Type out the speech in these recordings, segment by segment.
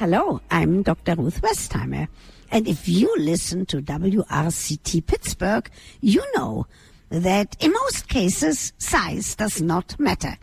Hello, I'm Dr. Ruth Westheimer. And if you listen to WRCT Pittsburgh, you know that in most cases, size does not matter.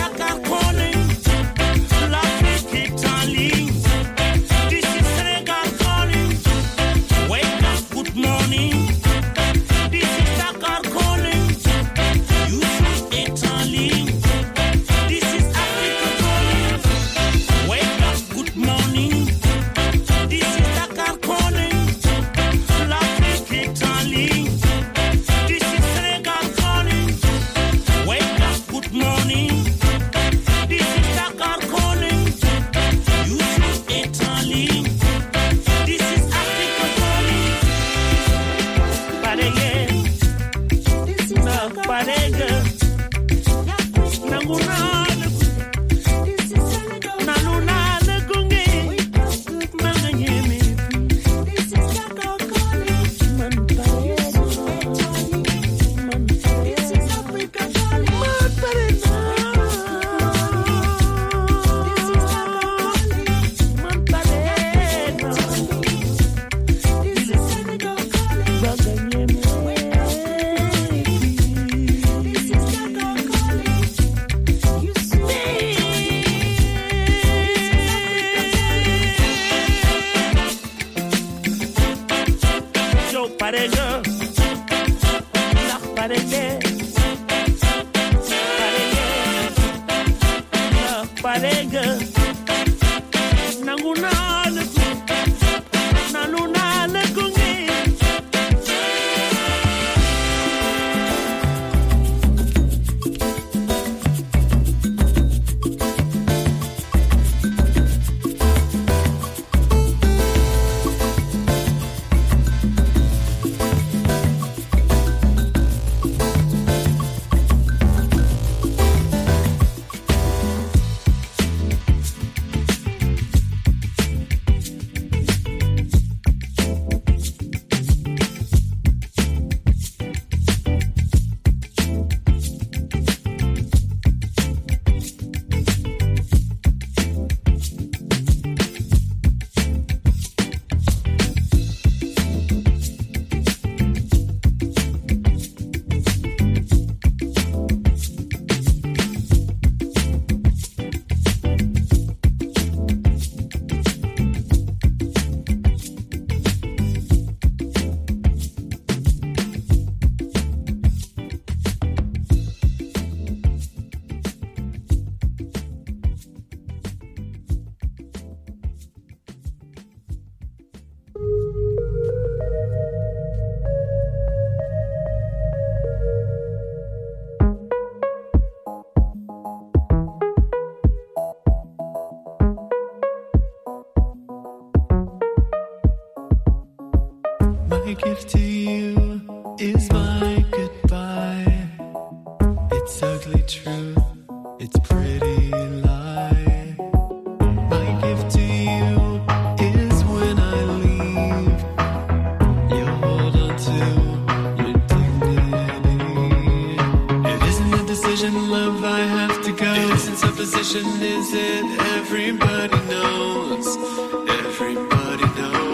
This is Senegal. parega, nach parega, parega, nangunala, nanunala kungi. My gift to you is my goodbye. It's ugly truth, it's pretty lie. My gift to you is when I leave, you hold on to your dignity. It isn't a decision, love, I have to go. It isn't supposition, is it? Everybody knows, everybody knows.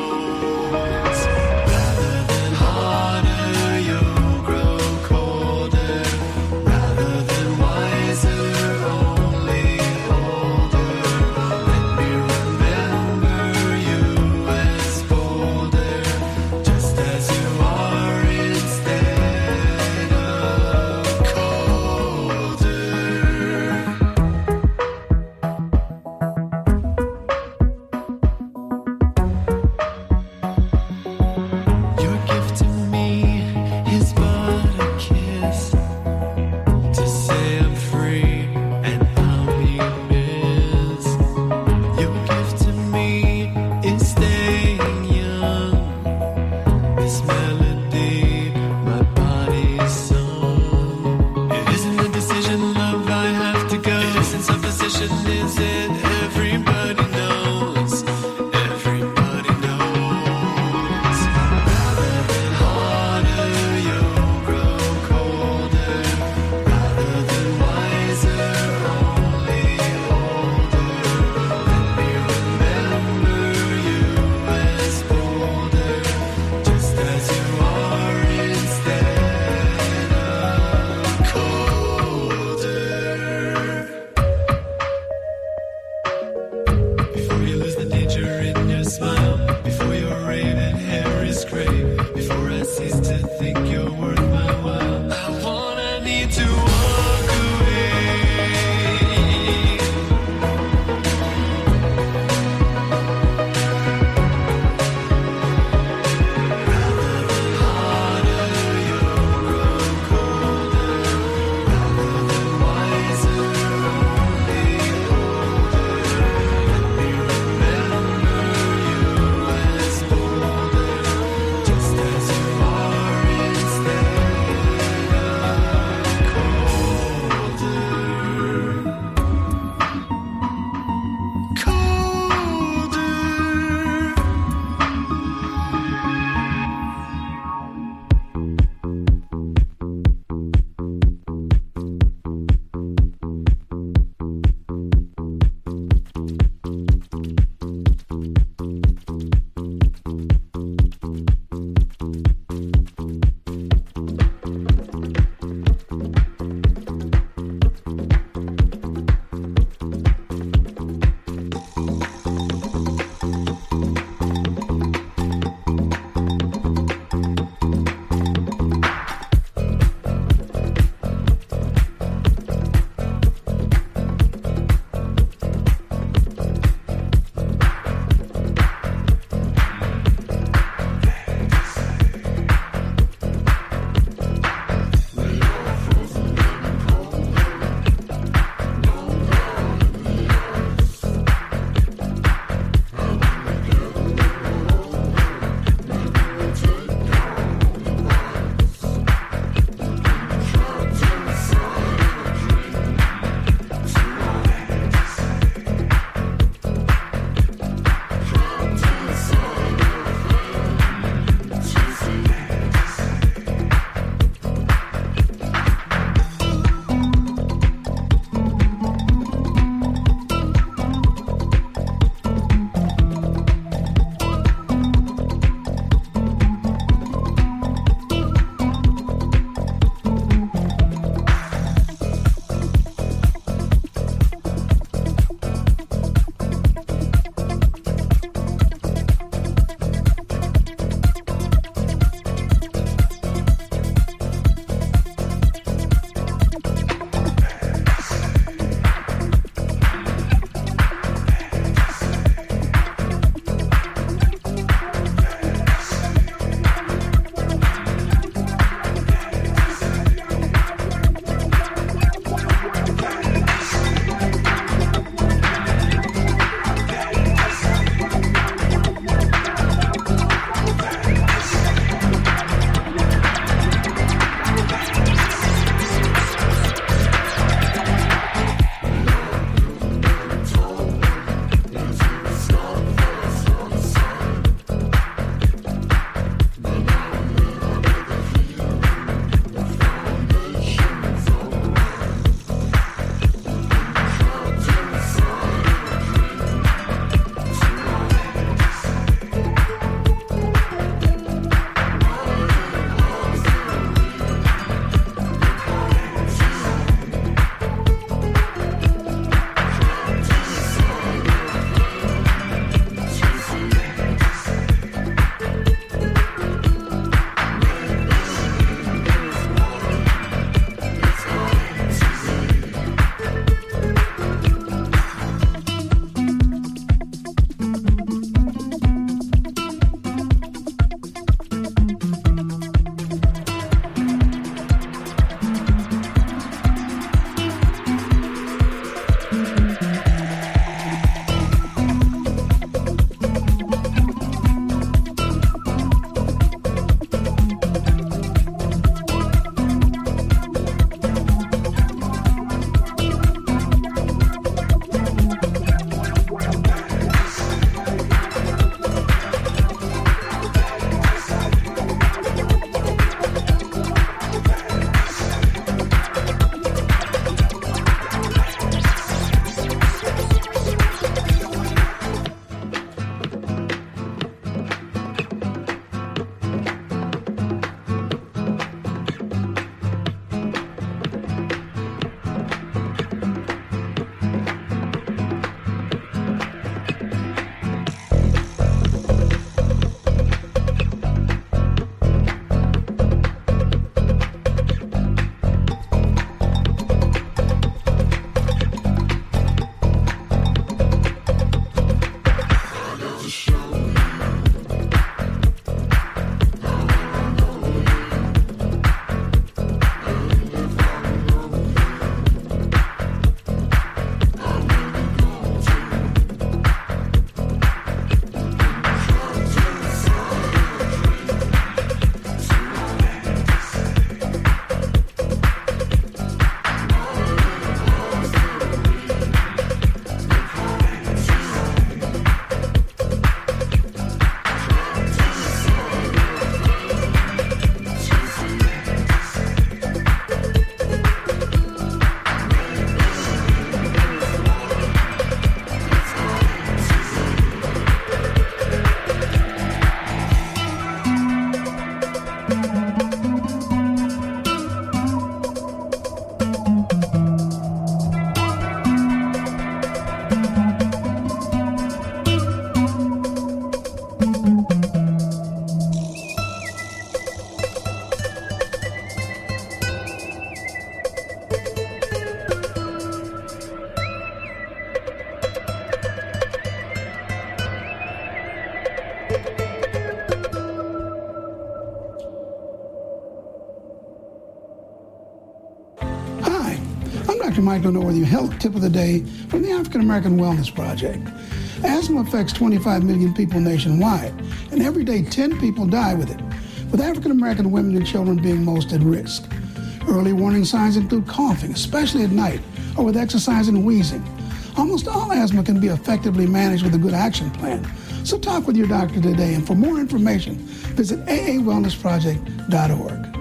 Dr. Mike Lenore with your health tip of the day from the African American Wellness Project. Asthma affects 25 million people nationwide, and every day 10 people die with it, with African American women and children being most at risk. Early warning signs include coughing, especially at night, or with exercise and wheezing. Almost all asthma can be effectively managed with a good action plan. So talk with your doctor today, and for more information, visit aawellnessproject.org.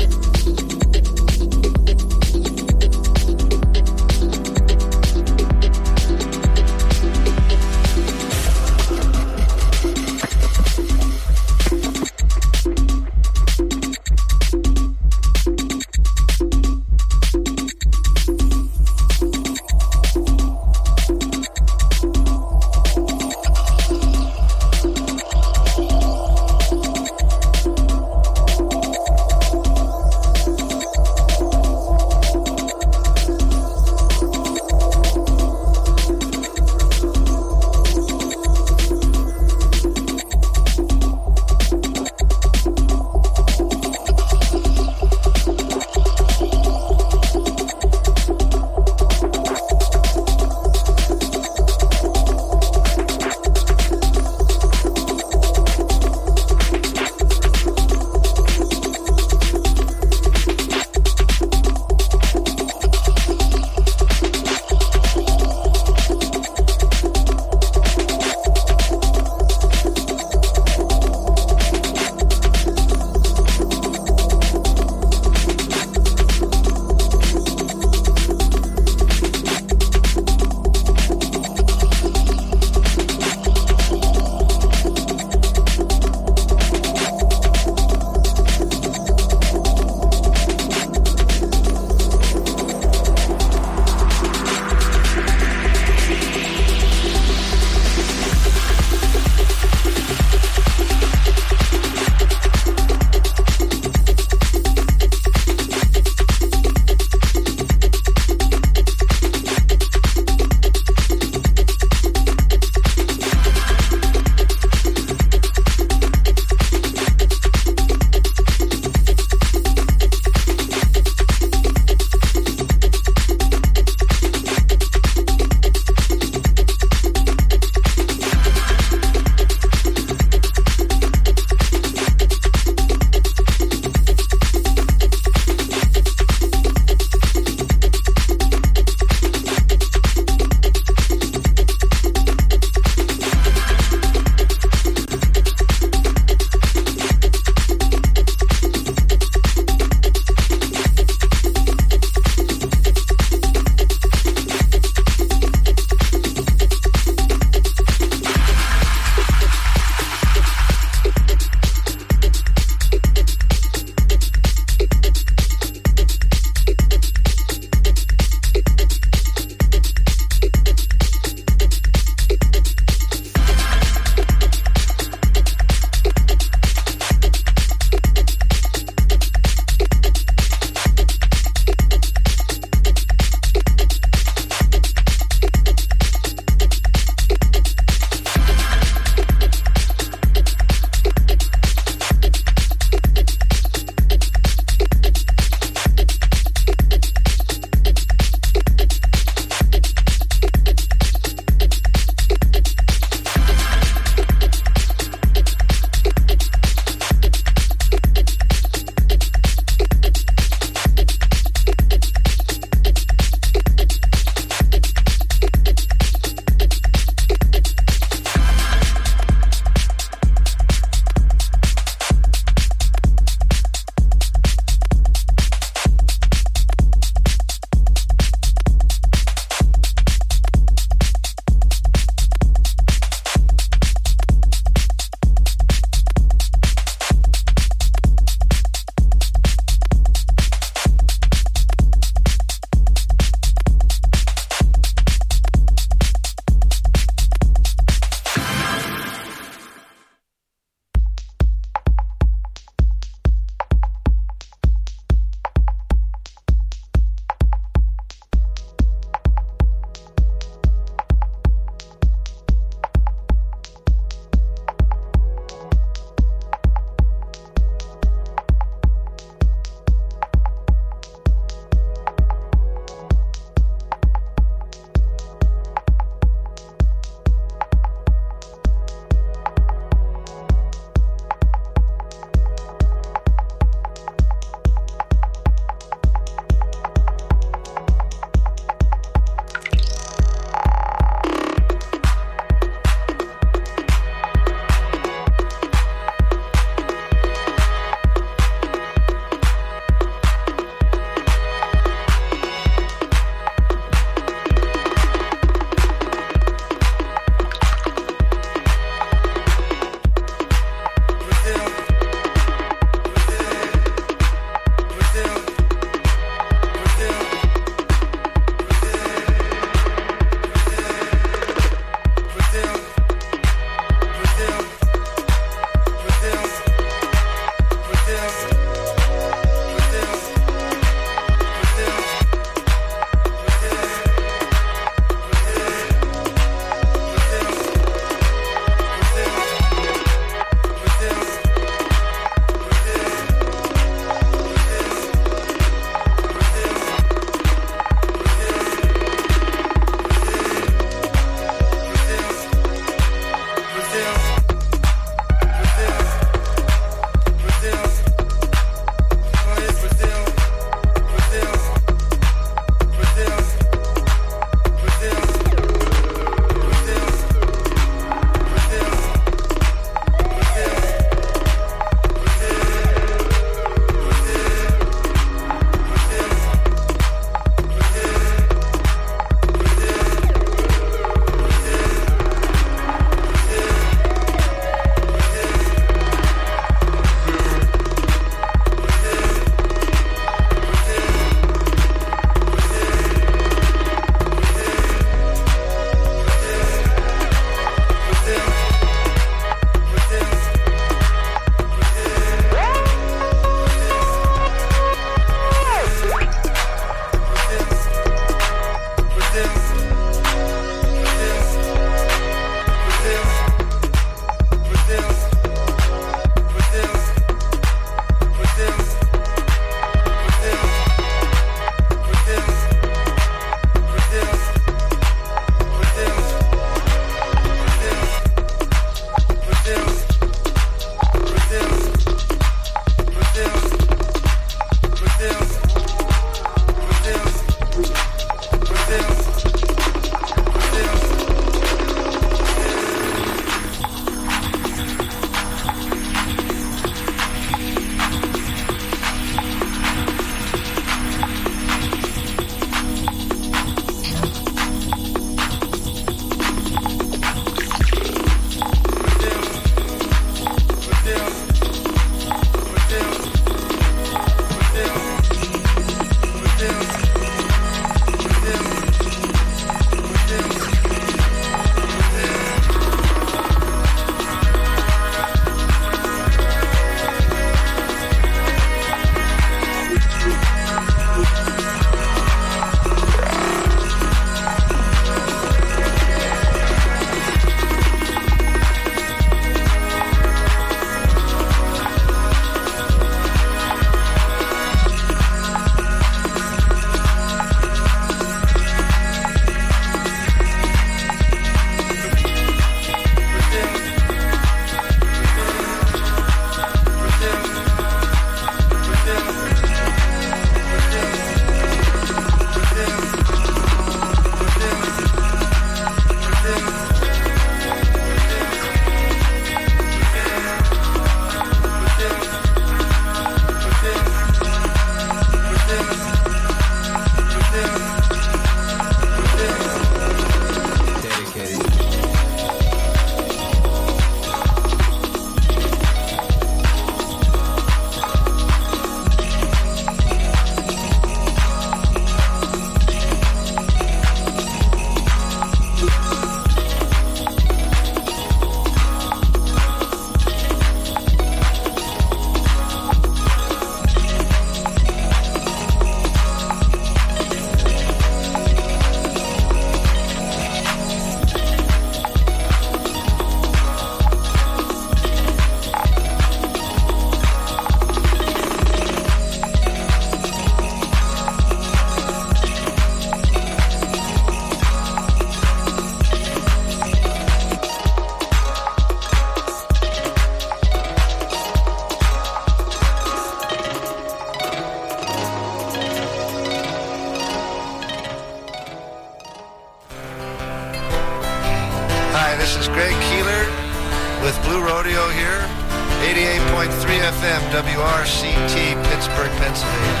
Greg Keeler with Blue Rodeo here, 88.3 FM, WRCT, Pittsburgh, Pennsylvania.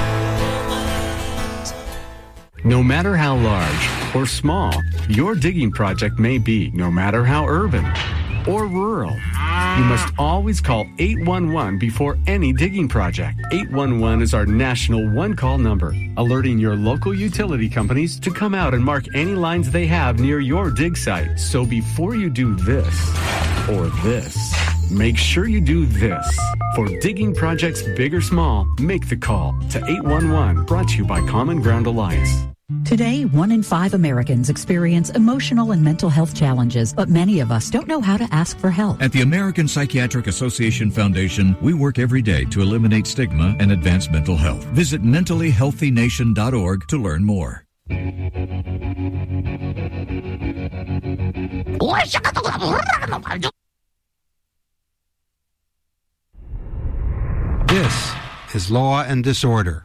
No matter how large or small your digging project may be, no matter how urban or rural, you must always call 811 before any digging project. 811 is our national one-call number, alerting your local utility companies to come out and mark any lines they have near your dig site. So before you do this or this, make sure you do this. For digging projects big or small, make the call to 811, brought to you by Common Ground Alliance. Today, 1 in 5 Americans experience emotional and mental health challenges, but many of us don't know how to ask for help. At the American Psychiatric Association Foundation, we work every day to eliminate stigma and advance mental health. Visit mentallyhealthynation.org to learn more. This is Law and Disorder.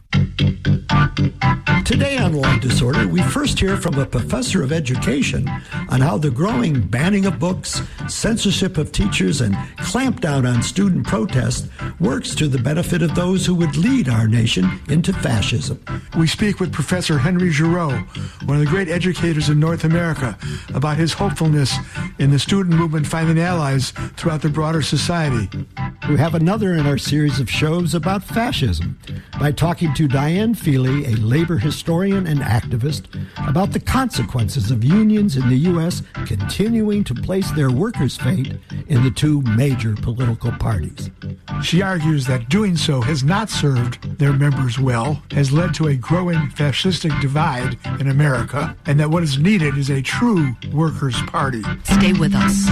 Today on Law and Disorder, we first hear from a professor of education on how the growing banning of books, censorship of teachers, and clampdown on student protest works to the benefit of those who would lead our nation into fascism. We speak with Professor Henry Giroux, one of the great educators in North America, about his hopefulness in the student movement finding allies throughout the broader society. We have another in our series of shows about fascism by talking to Diane Feely, a labor historian and activist, about the consequences of unions in the U.S. continuing to place their workers' fate in the two major political parties. She argues that doing so has not served their members well, has led to a growing fascistic divide in America, and that what is needed is a true workers' party. Stay with us.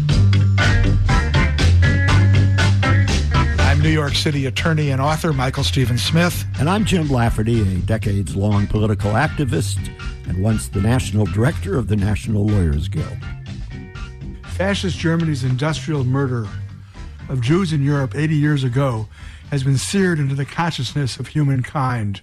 I'm New York City attorney and author Michael Stephen Smith. And I'm Jim Lafferty, a decades-long political activist and once the national director of the National Lawyers Guild. Fascist Germany's industrial murder of Jews in Europe 80 years ago has been seared into the consciousness of humankind.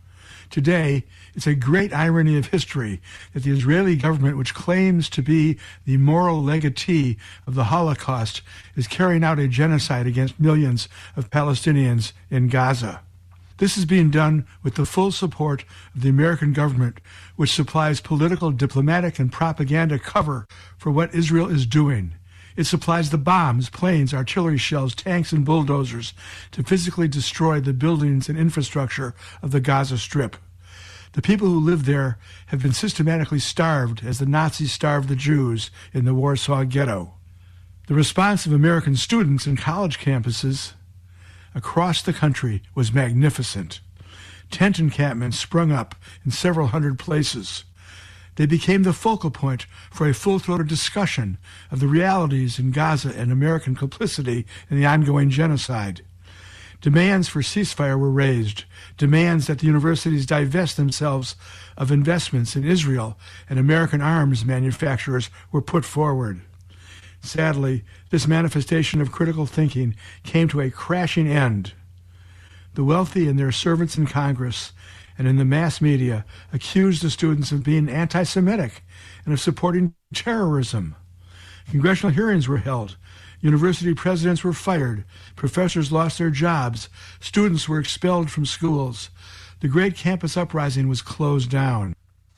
Today, it's a great irony of history that the Israeli government, which claims to be the moral legatee of the Holocaust, is carrying out a genocide against millions of Palestinians in Gaza. This is being done with the full support of the American government, which supplies political, diplomatic, and propaganda cover for what Israel is doing. It supplies the bombs, planes, artillery shells, tanks, and bulldozers to physically destroy the buildings and infrastructure of the Gaza Strip. The people who live there have been systematically starved as the Nazis starved the Jews in the Warsaw Ghetto. The response of American students in college campuses across the country was magnificent. Tent encampments sprung up in several hundred places. They became the focal point for a full-throated discussion of the realities in Gaza and American complicity in the ongoing genocide. Demands for ceasefire were raised. Demands that the universities divest themselves of investments in Israel and American arms manufacturers were put forward. Sadly, this manifestation of critical thinking came to a crashing end. The wealthy and their servants in Congress and in the mass media accused the students of being anti-Semitic and of supporting terrorism. Congressional hearings were held. University presidents were fired. Professors lost their jobs. Students were expelled from schools. The great campus uprising was closed down.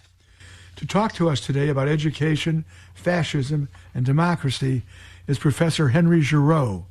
To talk to us today about education, fascism, and democracy is Professor Henry Giroux.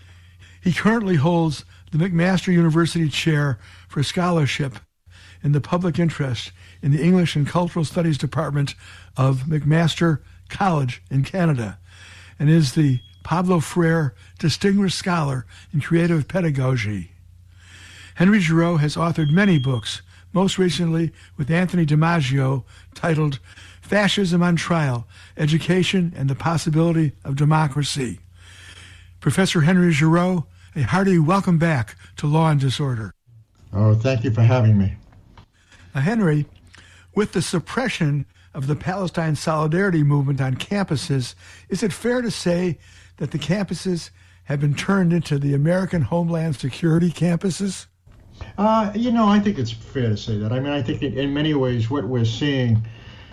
He currently holds the McMaster University Chair for Scholarship in the Public Interest in the English and Cultural Studies Department of McMaster College in Canada, and is the Pablo Freire Distinguished Scholar in Creative Pedagogy. Henry Giroux has authored many books, most recently with Anthony DiMaggio, titled Fascism on Trial, Education and the Possibility of Democracy. Professor Henry Giroux, a hearty welcome back to Law and Disorder. Oh, thank you for having me. Henry, with the suppression of the Palestine Solidarity Movement on campuses, is it fair to say that the campuses have been turned into the American Homeland Security campuses? I think it's fair to say that. I mean, I think in many ways what we're seeing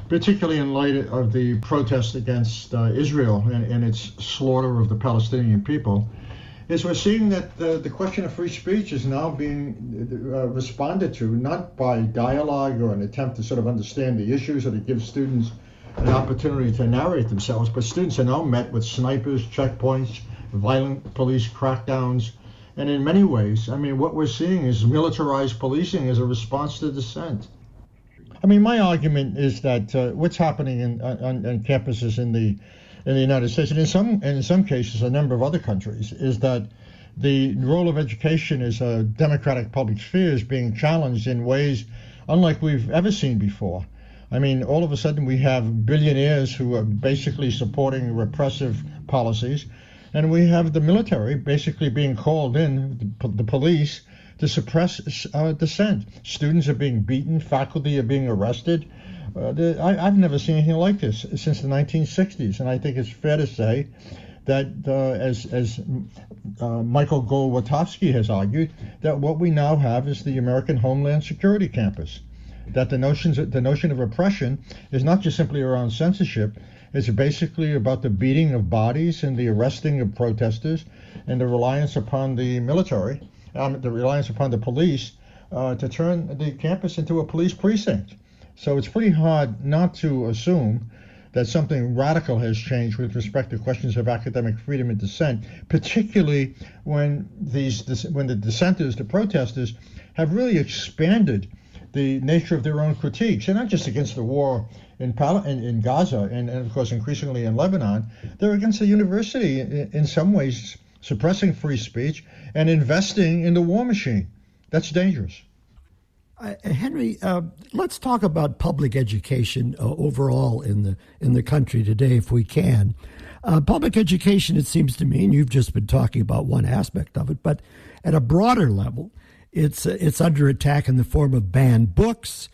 particularly in light of the protest against Israel and its slaughter of the Palestinian people, is we're seeing that the question of free speech is now being responded to, not by dialogue or an attempt to sort of understand the issues or to give students an opportunity to narrate themselves, but students are now met with snipers, checkpoints, violent police crackdowns, and in many ways, I mean, what we're seeing is militarized policing as a response to dissent. I mean, my argument is that what's happening on campuses in the United States, and in some cases a number of other countries, is that the role of education as a democratic public sphere is being challenged in ways unlike we've ever seen before. I mean, all of a sudden we have billionaires who are basically supporting repressive policies, and we have the military basically being called in, the police, to suppress dissent. Students are being beaten, faculty are being arrested. I've never seen anything like this since the 1960s, and I think it's fair to say that, as Michael Golwatowski has argued, that what we now have is the American Homeland Security Campus. That the notion of repression is not just simply around censorship. It's basically about the beating of bodies and the arresting of protesters, and the reliance upon the military, the reliance upon the police to turn the campus into a police precinct. So it's pretty hard not to assume that something radical has changed with respect to questions of academic freedom and dissent, particularly when the dissenters, the protesters, have really expanded the nature of their own critiques, and not just against the war in Gaza and of course increasingly in Lebanon. They're against the university in some ways, suppressing free speech and investing in the war machine. That's dangerous. Henry, let's talk about public education overall in the country today, if we can. Public education, it seems to me, and you've just been talking about one aspect of it, but at a broader level, it's under attack in the form of banned books,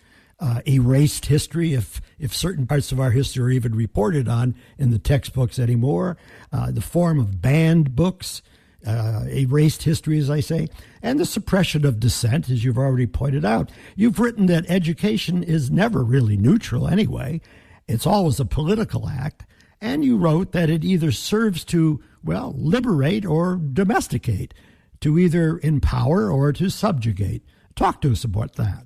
erased history, if certain parts of our history are even reported on in the textbooks anymore, the form of banned books, erased history, as I say, and the suppression of dissent, as you've already pointed out. You've written that education is never really neutral anyway. It's always a political act. And you wrote that it either serves to, well, liberate or domesticate, to either empower or to subjugate. Talk to us about that.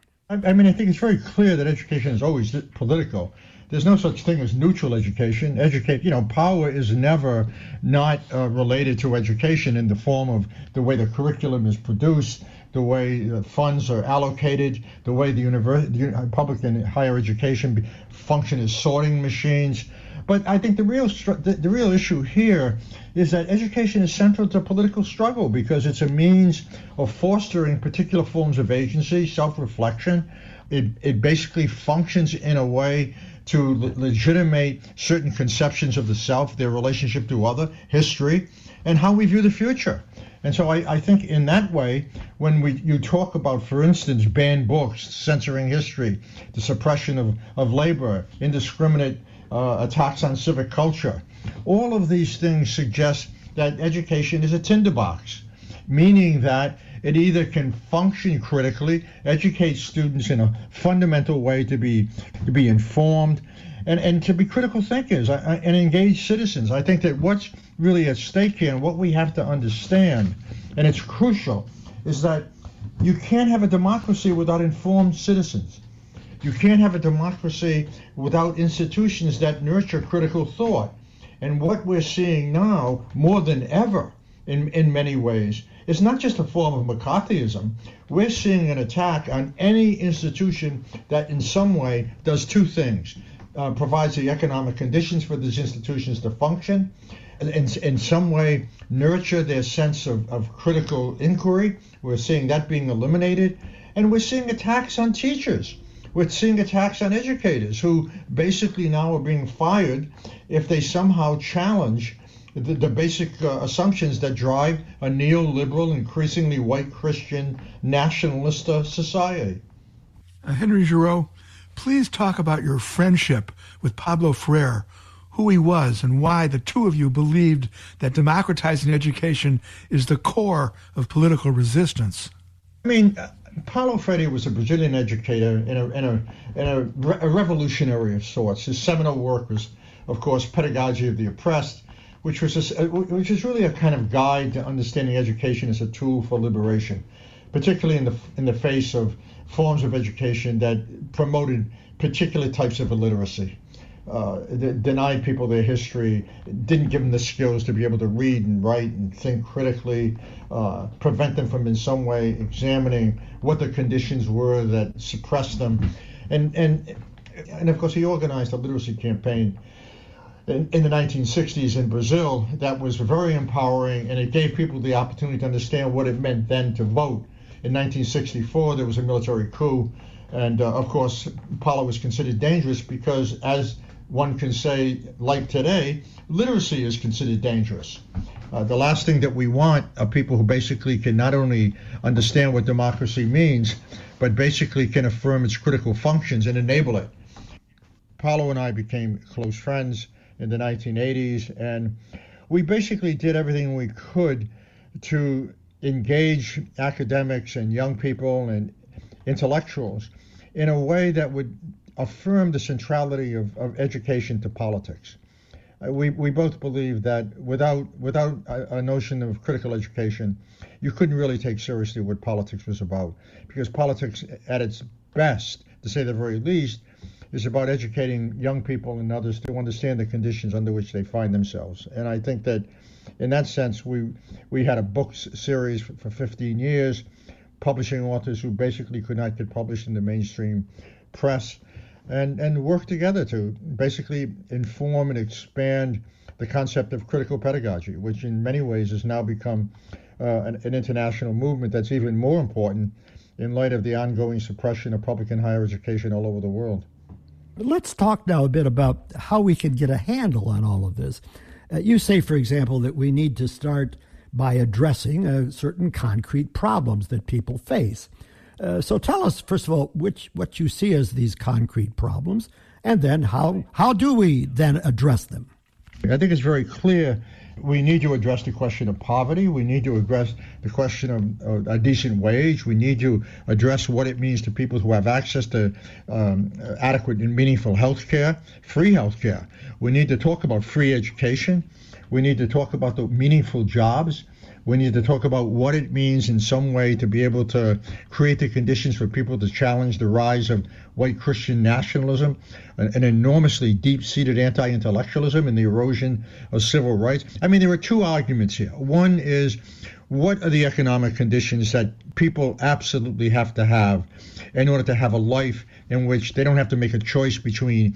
I mean, I think it's very clear that education is always political. There's no such thing as neutral education. Power is never not related to education in the form of the way the curriculum is produced, the way funds are allocated, the way the public and higher education function as sorting machines. But I think the real issue here is that education is central to political struggle because it's a means of fostering particular forms of agency, self-reflection. It basically functions in a way to legitimate certain conceptions of the self, their relationship to other, history, and how we view the future. And so I think in that way, when you talk about, for instance, banned books, censoring history, the suppression of labor, indiscriminate attacks on civic culture, all of these things suggest that education is a tinderbox, meaning that it either can function critically, educate students in a fundamental way to be informed, and to be critical thinkers and engaged citizens. I think that what's really at stake here and what we have to understand, and it's crucial, is that you can't have a democracy without informed citizens. You can't have a democracy without institutions that nurture critical thought. And what we're seeing now, more than ever, in many ways, is not just a form of McCarthyism. We're seeing an attack on any institution that in some way does two things. Provides the economic conditions for these institutions to function, and in some way nurture their sense of critical inquiry. We're seeing that being eliminated. And we're seeing attacks on teachers. We're seeing attacks on educators who basically now are being fired if they somehow challenge the basic assumptions that drive a neoliberal, increasingly white Christian nationalist society. Henry Giroux, please talk about your friendship with Pablo Freire, who he was and why the two of you believed that democratizing education is the core of political resistance. I mean, Paulo Freire was a Brazilian educator and a revolutionary of sorts. His seminal work was, of course, Pedagogy of the Oppressed, which is really a kind of guide to understanding education as a tool for liberation, particularly in the face of forms of education that promoted particular types of illiteracy, denied people their history, didn't give them the skills to be able to read and write and think critically, prevent them from in some way examining what the conditions were that suppressed them. And of course, he organized a literacy campaign in the 1960s in Brazil that was very empowering, and it gave people the opportunity to understand what it meant then to vote. In 1964, there was a military coup, and of course, Paulo was considered dangerous because, as one can say, like today, literacy is considered dangerous. The last thing that we want are people who basically can not only understand what democracy means, but basically can affirm its critical functions and enable it. Paulo and I became close friends in the 1980s, and we basically did everything we could to engage academics and young people and intellectuals in a way that would affirm the centrality of education to politics. We both believe that without a notion of critical education, you couldn't really take seriously what politics was about, because politics at its best, to say the very least, is about educating young people and others to understand the conditions under which they find themselves. And I think that in that sense, we had a book series for 15 years, publishing authors who basically could not get published in the mainstream press, and work together to basically inform and expand the concept of critical pedagogy, which in many ways has now become an international movement that's even more important in light of the ongoing suppression of public and higher education all over the world. Let's talk now a bit about how we can get a handle on all of this. You say, for example, that we need to start by addressing certain concrete problems that people face. So tell us, first of all, what you see as these concrete problems, and then how do we then address them? I think it's very clear we need to address the question of poverty. We need to address the question of a decent wage. We need to address what it means to people who have access to adequate and meaningful health care, free health care. We need to talk about free education. We need to talk about the meaningful jobs. We need to talk about what it means in some way to be able to create the conditions for people to challenge the rise of white Christian nationalism, an enormously deep-seated anti-intellectualism, and the erosion of civil rights. I mean, there are two arguments here. One is, what are the economic conditions that people absolutely have to have in order to have a life in which they don't have to make a choice between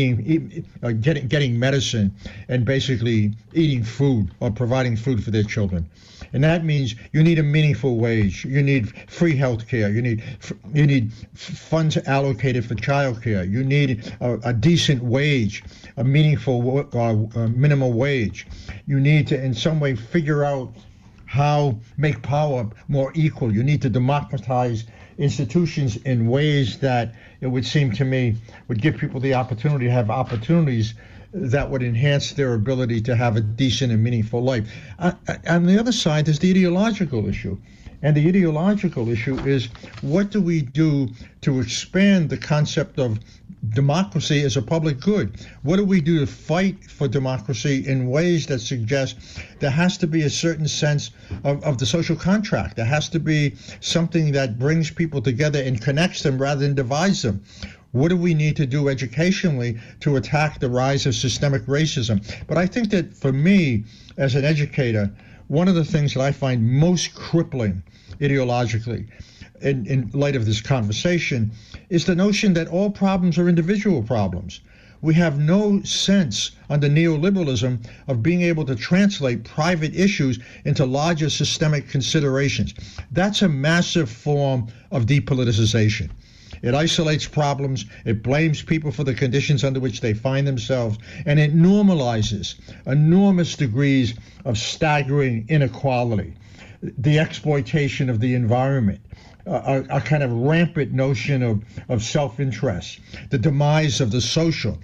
getting medicine and basically eating food or providing food for their children? And that means you need a meaningful wage. You need free health care. You need funds allocated for child care. You need a decent wage, a meaningful minimum wage. You need to, in some way, figure out how make power more equal. You need to democratize institutions in ways that, it would seem to me, would give people the opportunity to have opportunities that would enhance their ability to have a decent and meaningful life. On the other side, there's the ideological issue. And the ideological issue is, what do we do to expand the concept of democracy as a public good? What do we do to fight for democracy in ways that suggest there has to be a certain sense of the social contract? There has to be something that brings people together and connects them rather than divides them. What do we need to do educationally to attack the rise of systemic racism? But I think that for me, as an educator, one of the things that I find most crippling ideologically in light of this conversation is the notion that all problems are individual problems. We have no sense under neoliberalism of being able to translate private issues into larger systemic considerations. That's a massive form of depoliticization. It isolates problems, it blames people for the conditions under which they find themselves, and it normalizes enormous degrees of staggering inequality, the exploitation of the environment, a kind of rampant notion of self-interest, the demise of the social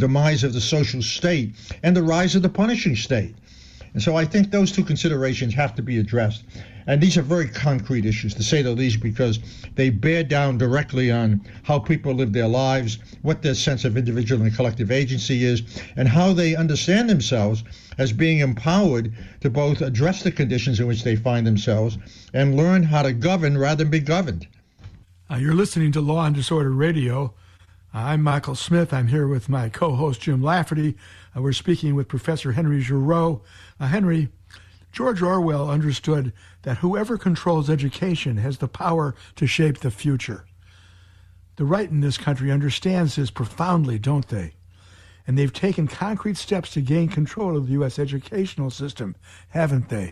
state, and the rise of the punishing state. And so I think those two considerations have to be addressed. And these are very concrete issues, to say the least, because they bear down directly on how people live their lives, what their sense of individual and collective agency is, and how they understand themselves as being empowered to both address the conditions in which they find themselves and learn how to govern rather than be governed. You're listening to Law and Disorder Radio. I'm Michael Smith. I'm here with my co-host, Jim Lafferty. We're speaking with Professor Henry Giroux. Henry, George Orwell understood that whoever controls education has the power to shape the future. The right in this country understands this profoundly, don't they? And they've taken concrete steps to gain control of the U.S. educational system, haven't they?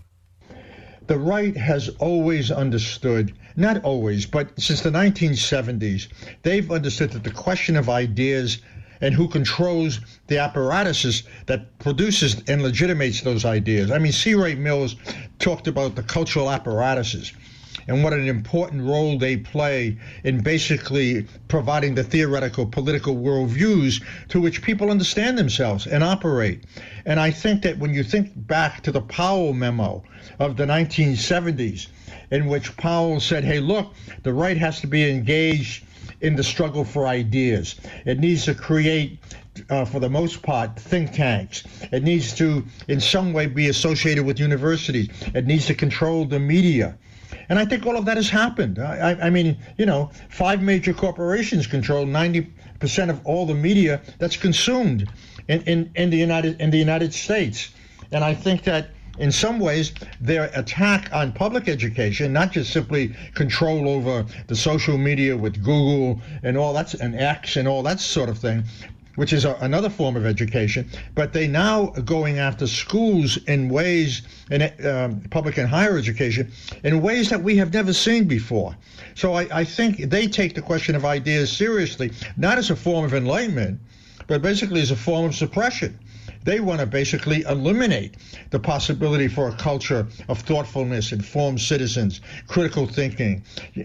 The right has always understood, not always, but since the 1970s, they've understood that the question of ideas and who controls the apparatuses that produces and legitimates those ideas. I mean, C. Ray Mills talked about the cultural apparatuses and what an important role they play in basically providing the theoretical political worldviews to which people understand themselves and operate. And I think that when you think back to the Powell memo of the 1970s, in which Powell said, hey, look, the right has to be engaged in the struggle for ideas. It needs to create, for the most part, think tanks. It needs to, in some way, be associated with universities. It needs to control the media. And I think all of that has happened. I mean, 5 major corporations control 90% of all the media that's consumed in the United States. And I think that in some ways, their attack on public education, not just simply control over the social media with Google and all that, and X and all that sort of thing, which is another form of education, but they now are going after schools in ways, in public and higher education, in ways that we have never seen before. So I think they take the question of ideas seriously, not as a form of enlightenment, but basically as a form of suppression. They want to basically eliminate the possibility for a culture of thoughtfulness, informed citizens, critical thinking,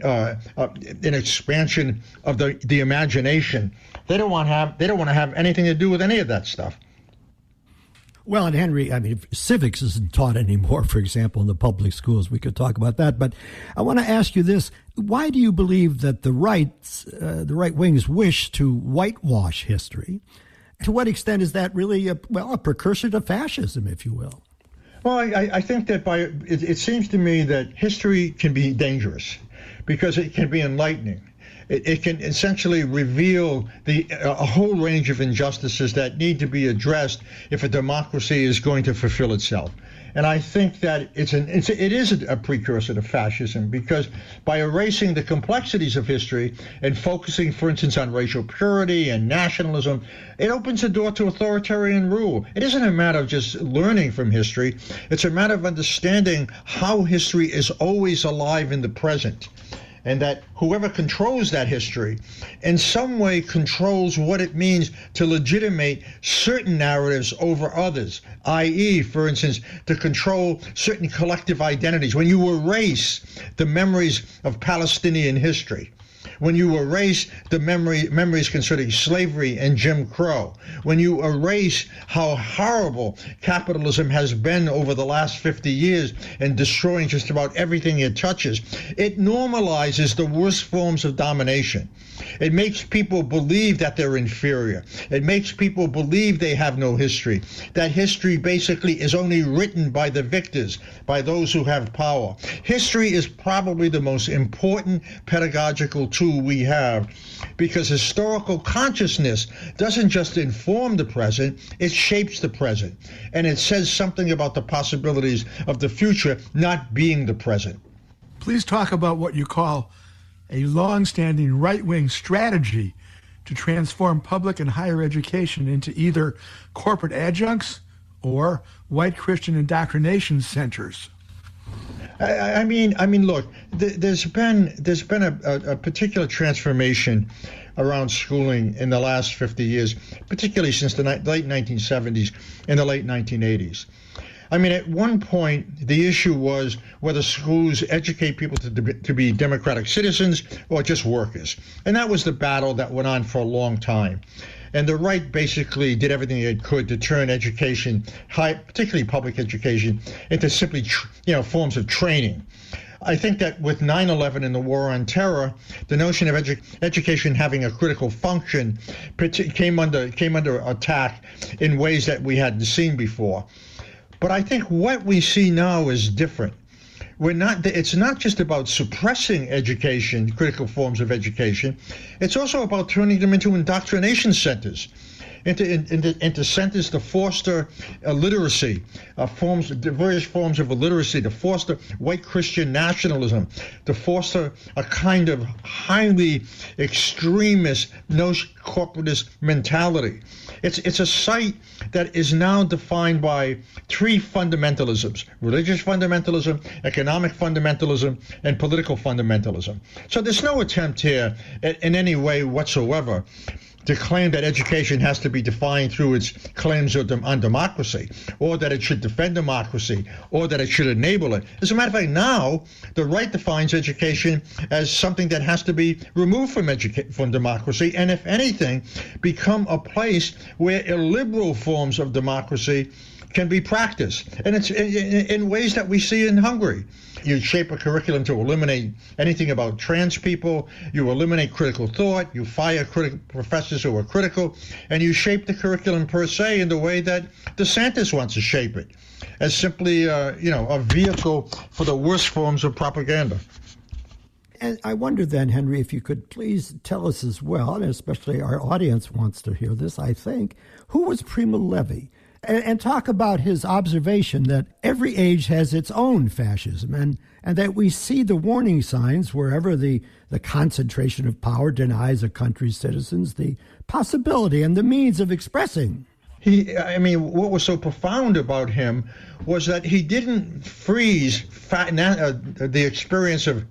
an expansion of the imagination. They don't want to have anything to do with any of that stuff. Well, and Henry, I mean, civics isn't taught anymore, for example, in the public schools. We could talk about that. But I want to ask you this. Why do you believe that the right wing's wish to whitewash history? To what extent is that really a precursor to fascism, if you will? Well, I think that it seems to me that history can be dangerous because it can be enlightening. It can essentially reveal a whole range of injustices that need to be addressed if a democracy is going to fulfill itself. And I think that it is a precursor to fascism, because by erasing the complexities of history and focusing, for instance, on racial purity and nationalism, it opens the door to authoritarian rule. It isn't a matter of just learning from history. It's a matter of understanding how history is always alive in the present, and that whoever controls that history in some way controls what it means to legitimate certain narratives over others, i.e., for instance, to control certain collective identities. When you erase the memories of Palestinian history, when you erase the memories concerning slavery and Jim Crow, when you erase how horrible capitalism has been over the last 50 years and destroying just about everything it touches, it normalizes the worst forms of domination. It makes people believe that they're inferior. It makes people believe they have no history, that history basically is only written by the victors, by those who have power. History is probably the most important pedagogical tool we have, because historical consciousness doesn't just inform the present, it shapes the present. And it says something about the possibilities of the future not being the present. Please talk about what you call a long-standing right-wing strategy to transform public and higher education into either corporate adjuncts or white Christian indoctrination centers. I mean, look, there's been a particular transformation around schooling in the last 50 years, particularly since the late 1970s and the late 1980s. I mean, at one point, the issue was whether schools educate people to be democratic citizens or just workers. And that was the battle that went on for a long time. And the right basically did everything it could to turn education, particularly public education, into simply forms of training. I think that with 9/11 and the war on terror, the notion of education having a critical function came under attack in ways that we hadn't seen before. But I think what we see now is different. It's not just about suppressing education, critical forms of education. It's also about turning them into indoctrination centers, into centers to foster literacy, various forms of illiteracy, to foster white Christian nationalism, to foster a kind of highly extremist, corporatist mentality. It's a site that is now defined by three fundamentalisms: religious fundamentalism, economic fundamentalism, and political fundamentalism. So there's no attempt here in any way whatsoever to claim that education has to be defined through its claims on democracy, or that it should defend democracy, or that it should enable it. As a matter of fact, now the right defines education as something that has to be removed from democracy, and if anything, become a place where illiberal forms of democracy can be practiced. And it's in ways that we see in Hungary. You shape a curriculum to eliminate anything about trans people, you eliminate critical thought, you fire professors who are critical, and you shape the curriculum per se in the way that DeSantis wants to shape it, as simply a vehicle for the worst forms of propaganda. And I wonder then, Henry, if you could please tell us as well, and especially our audience wants to hear this, I think, who was Primo Levi? And talk about his observation that every age has its own fascism, and that we see the warning signs wherever the concentration of power denies a country's citizens the possibility and the means of expressing. What was so profound about him was that he didn't freeze the experience of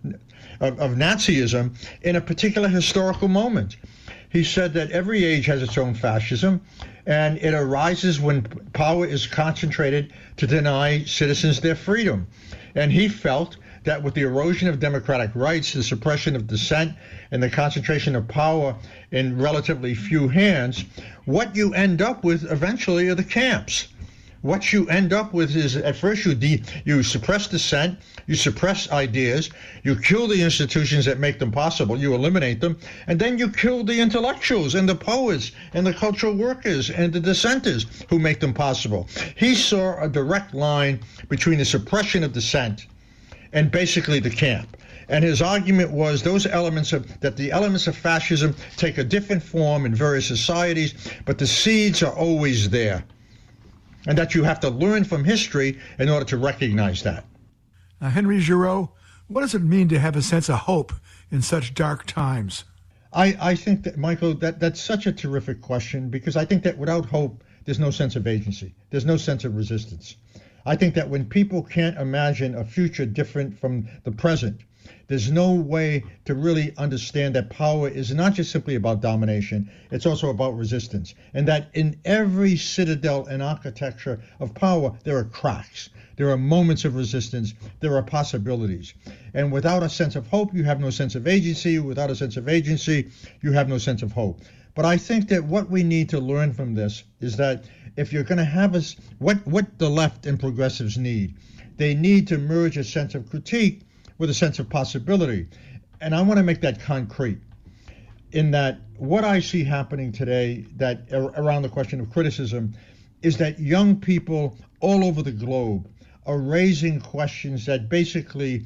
Nazism in a particular historical moment. He said that every age has its own fascism, and it arises when power is concentrated to deny citizens their freedom. And he felt that with the erosion of democratic rights, the suppression of dissent, and the concentration of power in relatively few hands, what you end up with eventually are the camps. What you end up with is, at first, you suppress dissent, you suppress ideas, you kill the institutions that make them possible, you eliminate them, and then you kill the intellectuals and the poets and the cultural workers and the dissenters who make them possible. He saw a direct line between the suppression of dissent and basically the camp. And his argument was the elements of fascism take a different form in various societies, but the seeds are always there. And that you have to learn from history in order to recognize that. Henry Giroux, what does it mean to have a sense of hope in such dark times? I think that, Michael, that's such a terrific question, because I think that without hope, there's no sense of agency. There's no sense of resistance. I think that when people can't imagine a future different from the present, there's no way to really understand that power is not just simply about domination, it's also about resistance. And that in every citadel and architecture of power, there are cracks. There are moments of resistance. There are possibilities. And without a sense of hope, you have no sense of agency. Without a sense of agency, you have no sense of hope. But I think that what we need to learn from this is that if you're going to have what the left and progressives need, they need to merge a sense of critique with a sense of possibility. And I want to make that concrete in that what I see happening today that around the question of criticism is that young people all over the globe are raising questions that basically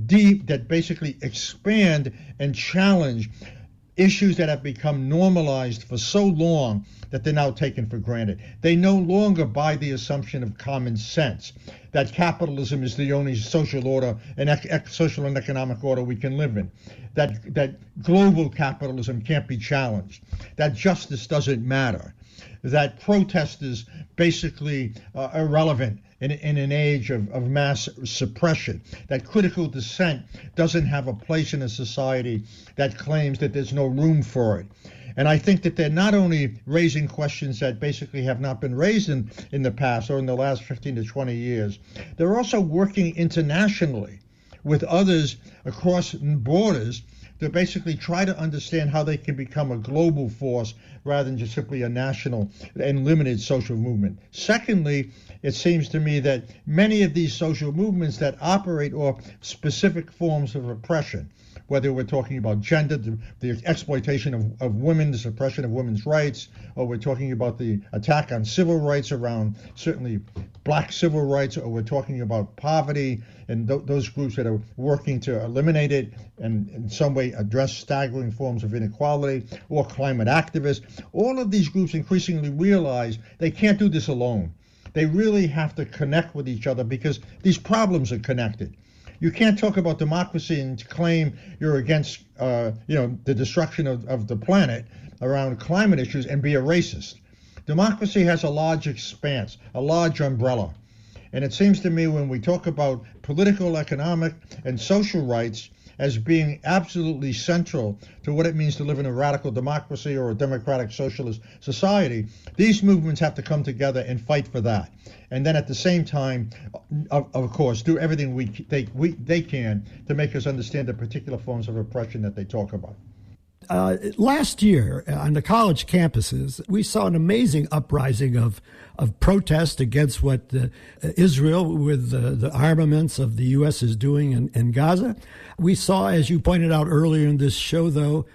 expand and challenge issues that have become normalized for so long that they're now taken for granted. They no longer buy the assumption of common sense that capitalism is the only social order and social and economic order we can live in, that global capitalism can't be challenged, that justice doesn't matter, that protest is basically irrelevant in an age of mass suppression, that critical dissent doesn't have a place in a society that claims that there's no room for it. And I think that they're not only raising questions that basically have not been raised in the past or in the last 15 to 20 years, they're also working internationally with others across borders to basically try to understand how they can become a global force rather than just simply a national and limited social movement. Secondly, it seems to me that many of these social movements that operate off specific forms of oppression, whether we're talking about gender, the exploitation of women, the suppression of women's rights, or we're talking about the attack on civil rights around certainly black civil rights, or we're talking about poverty and those groups that are working to eliminate it and in some way address staggering forms of inequality, or climate activists. All of these groups increasingly realize they can't do this alone. They really have to connect with each other because these problems are connected. You can't talk about democracy and claim you're against, the destruction of the planet around climate issues and be a racist. Democracy has a large expanse, a large umbrella. And it seems to me when we talk about political, economic, and social rights as being absolutely central to what it means to live in a radical democracy or a democratic socialist society, these movements have to come together and fight for that. And then at the same time, of course, do everything they can to make us understand the particular forms of oppression that they talk about. Last year on the college campuses, we saw an amazing uprising of protest against what Israel with the armaments of the U.S. is doing in Gaza. We saw, as you pointed out earlier in this show, though,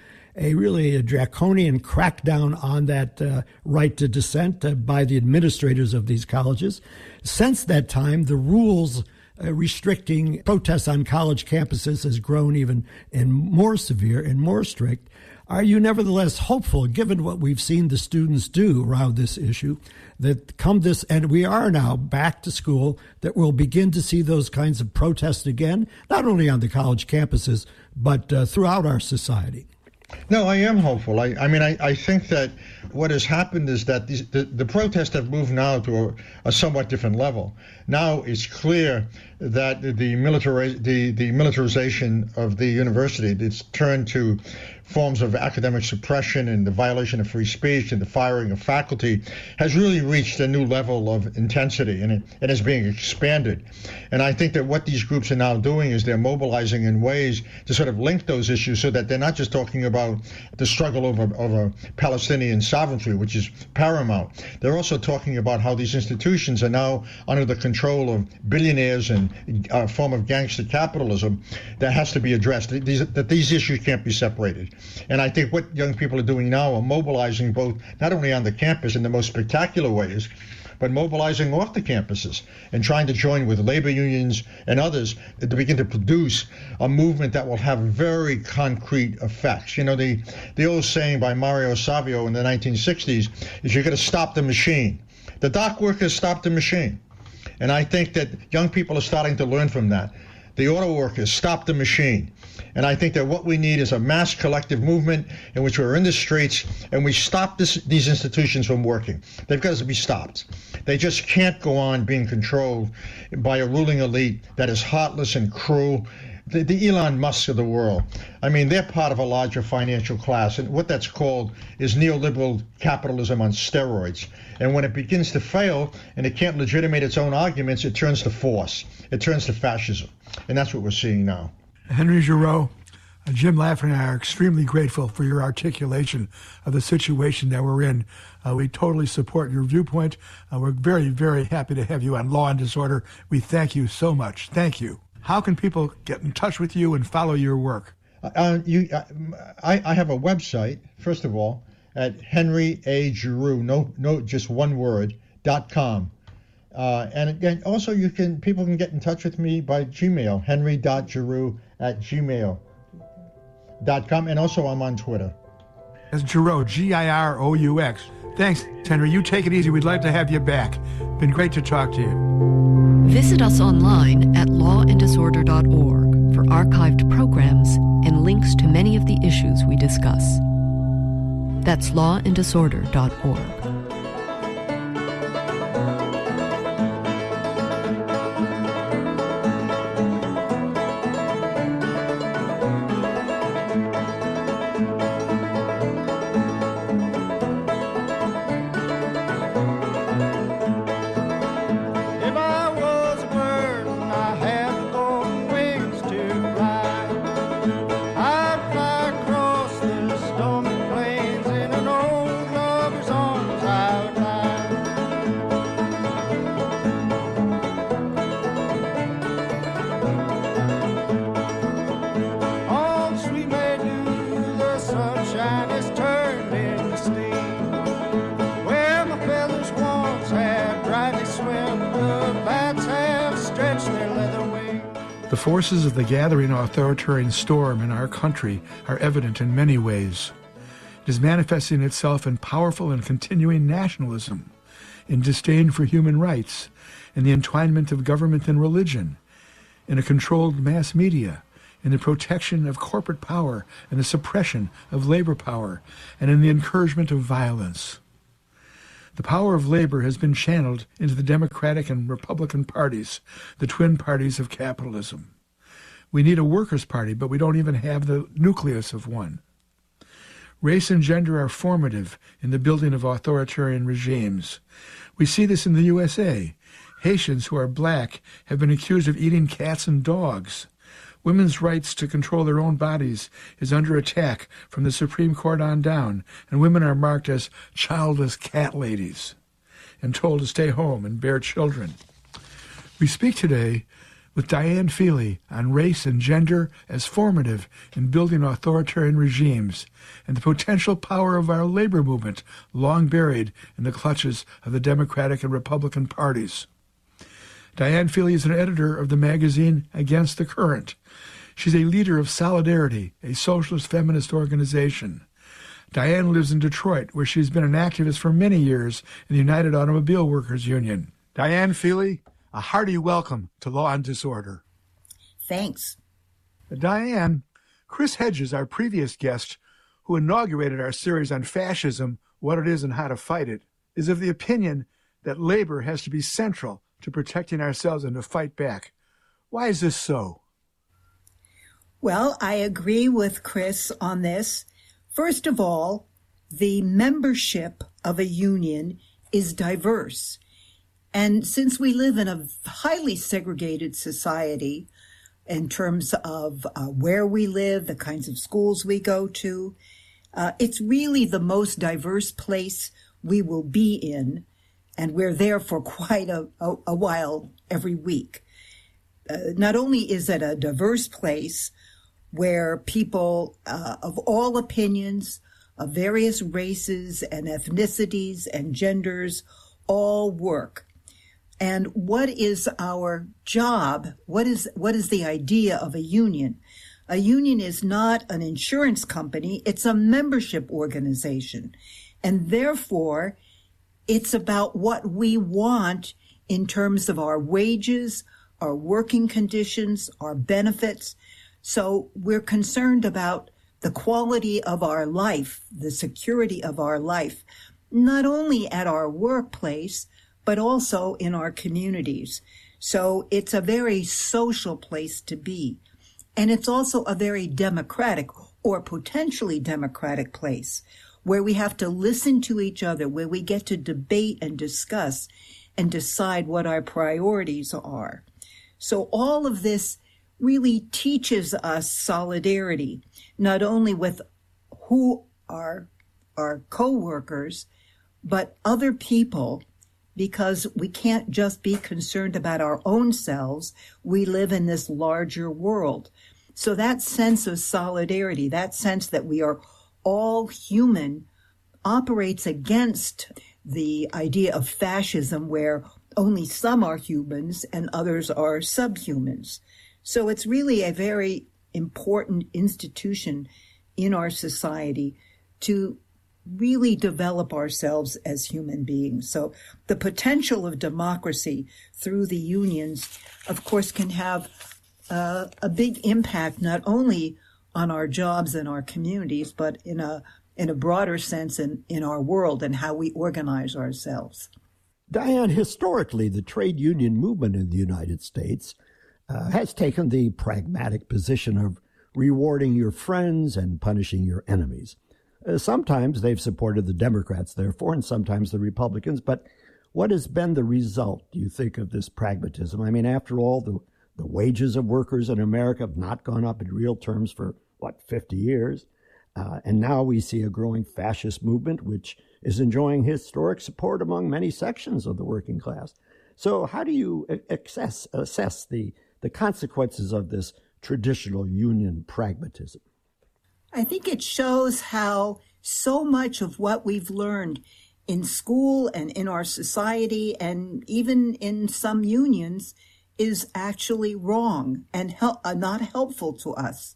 a draconian crackdown on that right to dissent by the administrators of these colleges. Since that time, the rules restricting protests on college campuses has grown even and more severe and more strict. Are you nevertheless hopeful, given what we've seen the students do around this issue, that come this, and we are now back to school, that we'll begin to see those kinds of protests again, not only on the college campuses, but throughout our society? No, I am hopeful. I think that what has happened is that the protests have moved now to a somewhat different level. Now it's clear that the militarization of the university, it's turned to forms of academic suppression and the violation of free speech and the firing of faculty, has really reached a new level of intensity, and it is being expanded. And I think that what these groups are now doing is they're mobilizing in ways to sort of link those issues so that they're not just talking about the struggle over Palestinian sovereignty, which is paramount. They're also talking about how these institutions are now under the control of billionaires and a form of gangster capitalism that has to be addressed. These issues can't be separated. And I think what young people are doing now are mobilizing both, not only on the campus in the most spectacular ways, but mobilizing off the campuses and trying to join with labor unions and others to begin to produce a movement that will have very concrete effects. You know, the old saying by Mario Savio in the 1960s is you're going to stop the machine. The dock workers stopped the machine. And I think that young people are starting to learn from that. The auto workers stopped the machine. And I think that what we need is a mass collective movement in which we're in the streets and we stop these institutions from working. They've got to be stopped. They just can't go on being controlled by a ruling elite that is heartless and cruel. The Elon Musk of the world. I mean, they're part of a larger financial class, and what that's called is neoliberal capitalism on steroids. And when it begins to fail and it can't legitimate its own arguments, it turns to force. It turns to fascism. And that's what we're seeing now. Henry Giroux, Jim Lafferty and I are extremely grateful for your articulation of the situation that we're in. We totally support your viewpoint. We're very, very happy to have you on Law and Disorder. We thank you so much. Thank you. How can people get in touch with you and follow your work? I have a website, first of all, at Henry A. Giroux, no, just one word, .com. And also people can get in touch with me by Gmail, henry.giroux@gmail.com, and also I'm on Twitter. That's Giroux, Giroux. Thanks, Henry. You take it easy. We'd like to have you back. Been great to talk to you. Visit us online at lawanddisorder.org for archived programs and links to many of the issues we discuss. That's lawanddisorder.org. I'd fly forces of the gathering authoritarian storm in our country are evident in many ways. It is manifesting itself in powerful and continuing nationalism, in disdain for human rights, in the entwinement of government and religion, in a controlled mass media, in the protection of corporate power and the suppression of labor power, and in the encouragement of violence. The power of labor has been channeled into the Democratic and Republican parties, the twin parties of capitalism. We need a workers' party, but we don't even have the nucleus of one. Race and gender are formative in the building of authoritarian regimes. We see this in the USA. Haitians who are black have been accused of eating cats and dogs. Women's rights to control their own bodies is under attack from the Supreme Court on down, and women are marked as childless cat ladies and told to stay home and bear children. We speak today with Diane Feely on race and gender as formative in building authoritarian regimes and the potential power of our labor movement long buried in the clutches of the Democratic and Republican parties. Diane Feely is an editor of the magazine Against the Current. She's a leader of Solidarity, a socialist feminist organization. Diane lives in Detroit, where she's been an activist for many years in the United Automobile Workers Union. Diane Feely, a hearty welcome to Law and Disorder. Thanks. Diane, Chris Hedges, our previous guest, who inaugurated our series on fascism, what it is and how to fight it, is of the opinion that labor has to be central to protecting ourselves and to fight back. Why is this so? Well, I agree with Chris on this. First of all, the membership of a union is diverse. And since we live in a highly segregated society in terms of where we live, the kinds of schools we go to, it's really the most diverse place we will be in. And we're there for quite a while every week. Not only is it a diverse place where people of all opinions, of various races and ethnicities and genders all work. And what is our job? What is the idea of a union? A union is not an insurance company. It's a membership organization. And therefore, it's about what we want in terms of our wages, our working conditions, our benefits. So we're concerned about the quality of our life, the security of our life, not only at our workplace, but also in our communities. So it's a very social place to be. And it's also a very democratic or potentially democratic place where we have to listen to each other, where we get to debate and discuss and decide what our priorities are. So all of this really teaches us solidarity, not only with who are our co-workers, but other people, because we can't just be concerned about our own selves. We live in this larger world. So that sense of solidarity, that sense that we are all human, operates against the idea of fascism where only some are humans and others are subhumans. So it's really a very important institution in our society to really develop ourselves as human beings. So the potential of democracy through the unions, of course, can have a big impact not only on our jobs and our communities, but in a broader sense in our world and how we organize ourselves. Diane, historically, the trade union movement in the United States has taken the pragmatic position of rewarding your friends and punishing your enemies. Sometimes they've supported the Democrats, therefore, and sometimes the Republicans. But what has been the result, do you think, of this pragmatism? I mean, after all, the wages of workers in America have not gone up in real terms for, 50 years? And now we see a growing fascist movement, which is enjoying historic support among many sections of the working class. So how do you assess the consequences of this traditional union pragmatism? I think it shows how so much of what we've learned in school and in our society and even in some unions is actually wrong and not helpful to us.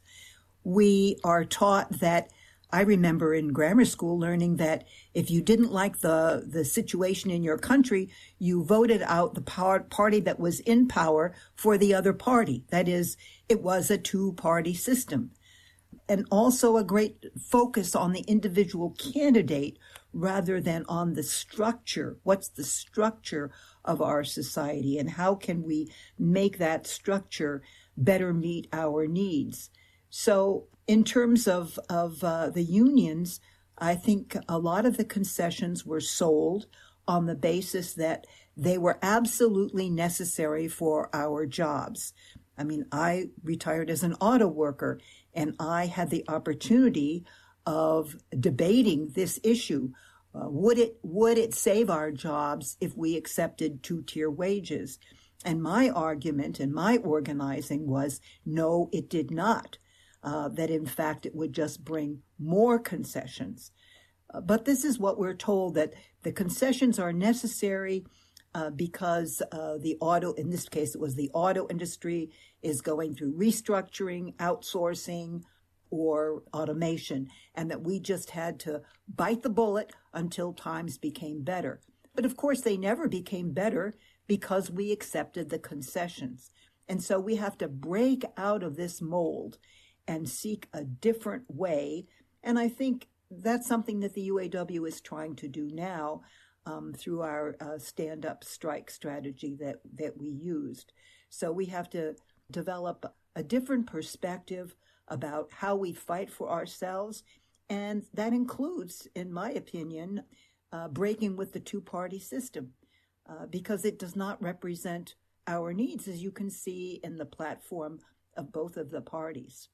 We are taught that, I remember in grammar school learning that if you didn't like the situation in your country, you voted out the party that was in power for the other party. That is, it was a two-party system. And also a great focus on the individual candidate rather than on the structure. What's the structure of our society, and how can we make that structure better meet our needs? So in terms of the unions, I think a lot of the concessions were sold on the basis that they were absolutely necessary for our jobs. I mean, I retired as an auto worker, and I had the opportunity of debating this issue. Would it save our jobs if we accepted two-tier wages? And my argument and my organizing was, no, it did not. That in fact it would just bring more concessions. But this is what we're told, that the concessions are necessary because in this case it was the auto industry, is going through restructuring, outsourcing, or automation, and that we just had to bite the bullet until times became better. But of course they never became better because we accepted the concessions. And so we have to break out of this mold and seek a different way. And I think that's something that the UAW is trying to do now through our stand-up strike strategy that we used. So we have to develop a different perspective about how we fight for ourselves. And that includes, in my opinion, breaking with the two-party system because it does not represent our needs, as you can see in the platform of both of the parties.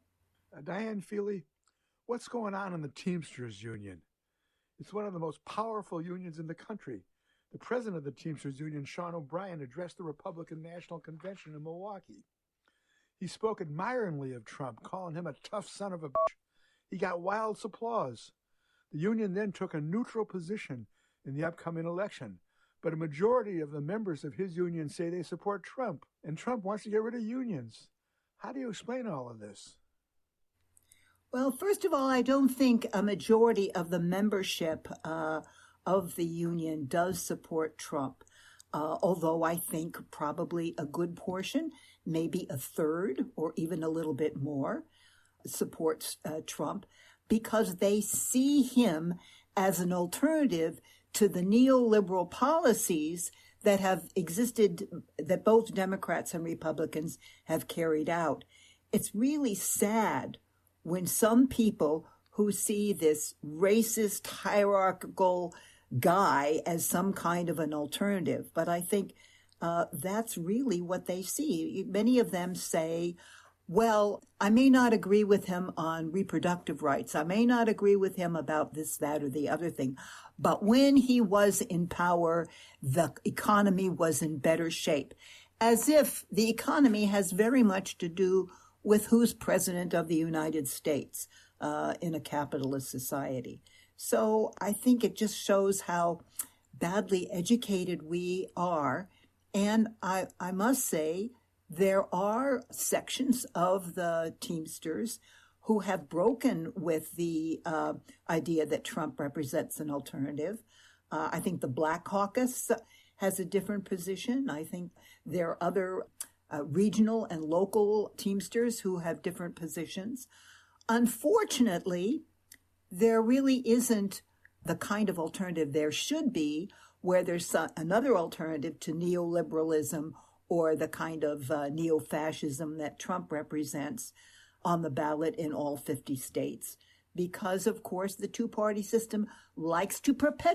Diane Feely, what's going on in the Teamsters Union? It's one of the most powerful unions in the country. The president of the Teamsters Union, Sean O'Brien, addressed the Republican National Convention in Milwaukee. He spoke admiringly of Trump, calling him a tough son of a bitch. He got wild applause. The union then took a neutral position in the upcoming election, but a majority of the members of his union say they support Trump, and Trump wants to get rid of unions. How do you explain all of this? Well, first of all, I don't think a majority of the membership of the union does support Trump, although I think probably a good portion, maybe a third or even a little bit more, supports Trump because they see him as an alternative to the neoliberal policies that have existed, that both Democrats and Republicans have carried out. It's really sad when some people who see this racist, hierarchical guy as some kind of an alternative. But I think that's really what they see. Many of them say, well, I may not agree with him on reproductive rights. I may not agree with him about this, that, or the other thing. But when he was in power, the economy was in better shape. As if the economy has very much to do with who's president of the United States in a capitalist society. So I think it just shows how badly educated we are. And I must say, there are sections of the Teamsters who have broken with the idea that Trump represents an alternative. I think the Black Caucus has a different position. I think there are other regional and local Teamsters who have different positions. Unfortunately, there really isn't the kind of alternative there should be, where there's another alternative to neoliberalism or the kind of neo-fascism that Trump represents on the ballot in all 50 states. Because, of course, the two-party system likes to perpetuate